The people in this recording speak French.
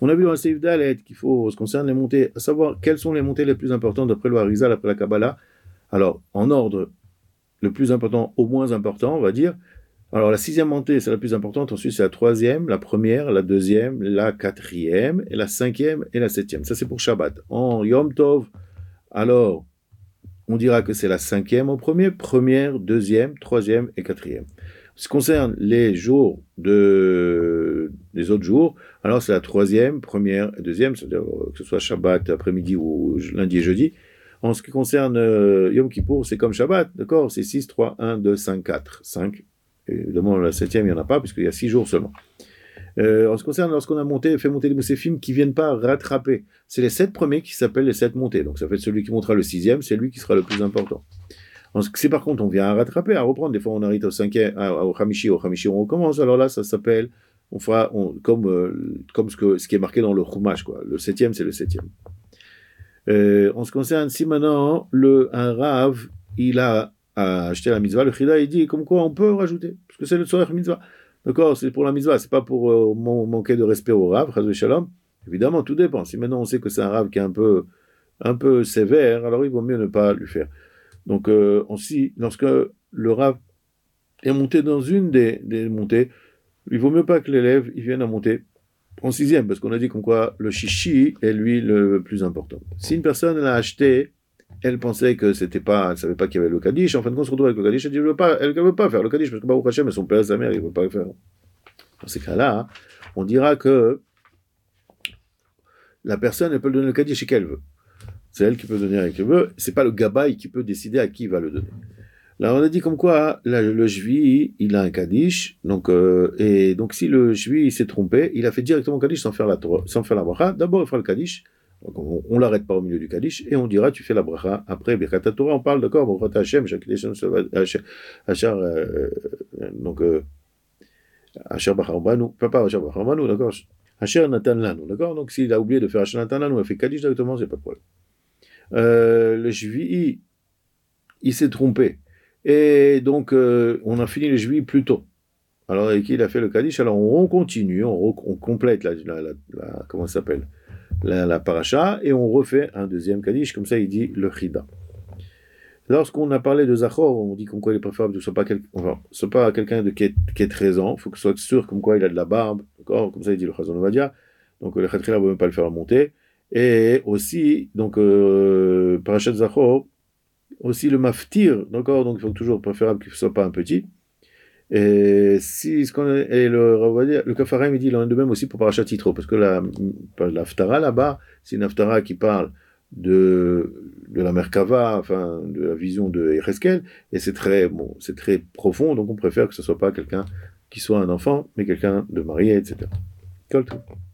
On a vu dans le Seif Dalet qu'il faut, ce qui concerne les montées, à savoir quelles sont les montées les plus importantes d'après le Harizal, après la Kabbalah. Alors, en ordre, le plus important au moins important, on va dire. Alors, la sixième montée, c'est la plus importante. Ensuite, c'est la troisième, la première, la deuxième, la quatrième, et la cinquième et la septième. Ça, c'est pour Shabbat. En Yom Tov, alors, on dira que c'est la cinquième en premier, première, deuxième, troisième et quatrième. Ce qui concerne les jours les autres jours, alors c'est la troisième, première et deuxième, c'est-à-dire que ce soit Shabbat après-midi ou lundi et jeudi. En ce qui concerne Yom Kippour, c'est comme Shabbat, d'accord? C'est 6, 3, 1, 2, 5, 4. 5. Évidemment, la septième, il n'y en a pas, puisqu'il y a 6 jours seulement. En ce qui concerne, lorsqu'on a fait monter les Moussefim qui ne viennent pas rattraper, c'est les 7 premiers qui s'appellent les 7 montées. Donc ça fait celui qui montera le 6e, c'est lui qui sera le plus important. Si par contre on vient à rattraper, à reprendre, des fois on arrive au 5e, au Hamishi on recommence, alors là ça s'appelle, comme ce qui est marqué dans le Chumash, quoi. Le 7e, c'est le 7e. En ce qui concerne, si maintenant un Rav, il a acheté la mitzvah, le Chida, il dit comme quoi on peut rajouter, parce que c'est le Tzorech mitzvah. D'accord, c'est pour la mitzvah, c'est pas pour manquer de respect au Rav, Chas v'Shalom. Évidemment, tout dépend. Si maintenant on sait que c'est un Rav qui est un peu sévère, alors il vaut mieux ne pas lui faire. Donc, aussi, lorsque le Rav est monté dans une des montées, il vaut mieux pas que l'élève il vienne à monter en 6e, parce qu'on a dit comme quoi le chichi est lui le plus important. Si une personne l'a acheté, elle pensait que c'était pas, elle savait pas qu'il y avait le Kaddish, en fin de compte, on se retrouve avec le Kaddish, elle dit, elle veut pas faire le Kaddish, parce que Baruch Hashem, son père et sa mère, ils ne veulent pas le faire. Dans ces cas-là, on dira que la personne, elle peut le donner le Kaddish et qu'elle veut. C'est elle qui peut donner à qui elle veut, c'est pas le Gabaï qui peut décider à qui il va le donner. Là, on a dit comme quoi, le Shvi, il a un Kaddish, et donc si le Shvi s'est trompé, il a fait directement le Kaddish sans faire la bracha. D'abord, il fera le Kaddish, on l'arrête pas au milieu du Kaddish, et on dira, tu fais la bracha. Après, Birkat Torah, on parle, d'accord, bon, Hashem, Hachar, donc, Hachar Bacharmanu, pas Hachar Bacharmanu, d'accord, Hachar Natan Lanu, d'accord, donc s'il a oublié de faire Hachar Natan Lanu, il a fait Kaddish directement, c'est pas de problème. Le Shvi, il s'est trompé. Et donc, on a fini le Shvi plus tôt. Alors, avec qui il a fait le Kaddish, alors on continue, on complète comment ça s'appelle, la paracha, et on refait un deuxième Kaddish, comme ça il dit le Chida. Lorsqu'on a parlé de Zachor, on dit comme quoi il est préférable que ce soit pas quelqu'un qui est présent, il faut que ce soit sûr comme quoi il a de la barbe, d'accord, comme ça il dit le Chazon Ovadia, donc le Khatria ne veut même pas le faire monter. Et aussi, donc, Parashat Zachor, aussi le maftir, d'accord, donc il faut toujours préférable qu'il ne soit pas un petit. Et le Kafarim, il dit, il en est de même aussi pour Parashat Yitro, parce que l'Aftara là-bas, c'est une Aftara qui parle de la Merkava, enfin, de la vision de Ereskel, et c'est très profond, donc on préfère que ce ne soit pas quelqu'un qui soit un enfant, mais quelqu'un de marié, etc. Tout.